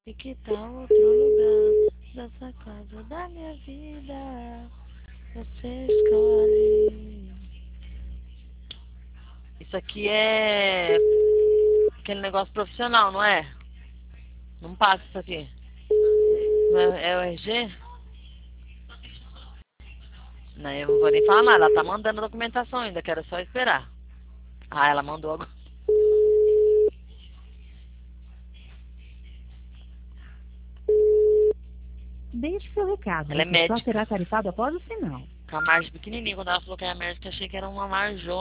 E que tal outro lugar dessa casa da minha vida? Você escolhe. Isso aqui é aquele negócio profissional, não é? Não passa isso aqui. Não é o RG? Não, eu não vou nem falar nada. Ela tá mandando a documentação ainda, quero só esperar. Ah, ela mandou agora. Deixe seu recado, Ela é você só médica. será tarifado após o sinal. Com a margem pequenininha. Quando ela falou que era médica, achei que era uma marjona.